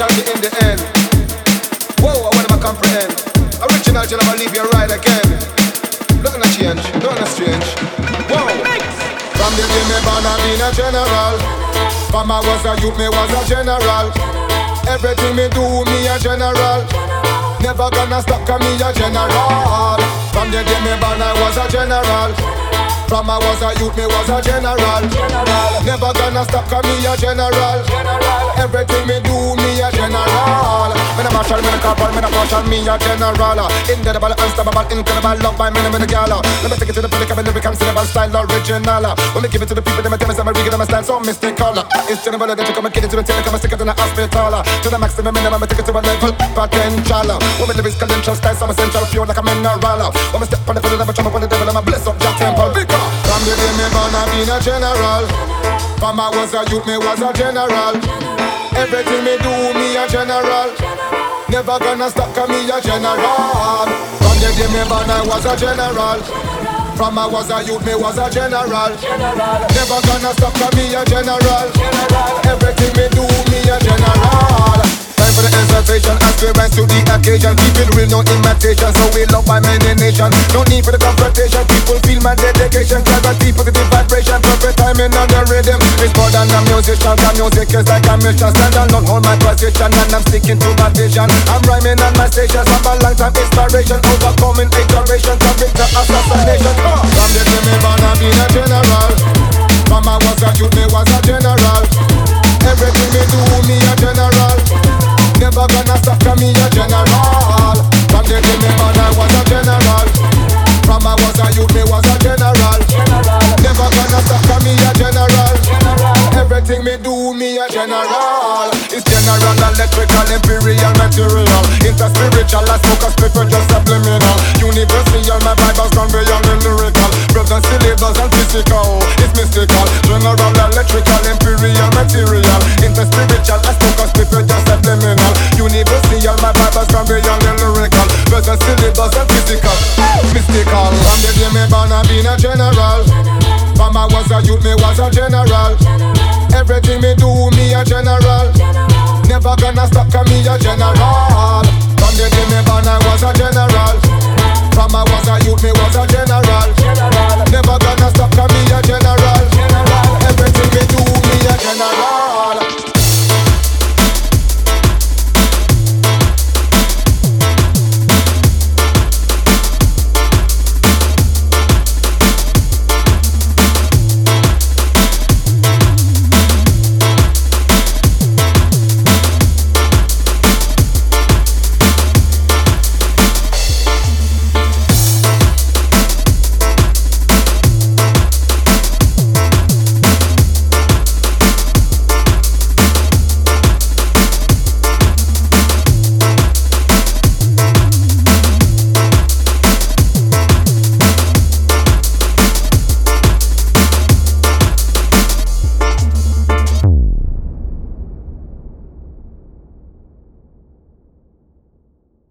shall be in the end. Whoa, I want to comprehend. Original till I leave you right again. Nothing to change, nothing to strange. Whoa. From the day me born I been a general. From I was a youth me was a general. Everything me do me a general. Never gonna stop cause me a general. From the day me born I was a general. From I was a youth me was a general. Never gonna stop cause me a general. Everything me do me a general. Me a marshal, me a corporal, me a marshal, me a general. Indelible, unstoppable, incredible, love by me a gala. Let me take it to the predicament, lyric and syllable style original. When me give it to the people, they tell me some regal, my style so mystical. It's general that you come and get it to the table, come and stick it in the hospital. To the maximum minimum, I take it to a level potential. When me lyrics credential style, some essential, pure like a mineral. When me step on the fiddle, I'm a jump up on the devil, I'm a bless up Jack Temple. Because from the day me born, I been a general. From I was a youth, me was a general. Everything me do, me a general. Never gonna stop cause me a general. From the day me born I was a general. From I was a youth me was a general. Never gonna stop cause me a general. Everything me do, me a general. Time for the exaltation as we rise to the occasion. Keep it real, no imitation, so we love by many nations. No need for the confrontation, people feel my dedication. Clarity, positive vibration, perfect timing on the rhythm. It's more than a musician, the music is like a mission. Stand alone, hold my position, and I'm sticking to my vision. I'm rhyming on my station, some a long time inspiration. Overcoming iteration, convict the assassination. From the day me born I been a general. From I was a youth, me was a general. Everything me do, me a general. Never gonna stop cause me a general. From the day me born I was a general. From I was a youth me was a general. Never gonna stop cause me a general. Everything me do me a general. It's general, electrical, imperial, material. Interspiritual, I smoke a split for just subliminal. Universal, my Bible's gone beyond the lyrical. Brothers, syllables and physical, it's mystical. General, electrical, imperial, material. Interspiritual, I smoke a split for just subliminal. Universal, my Bible's gone beyond the lyrical. Brothers, syllables and physical, mystical. From the day me born I been a general. From I was a youth me was a general. Everything me do me a general. Never gonna stop cause me a general. From the day me born I was a general. From I was a youth me was a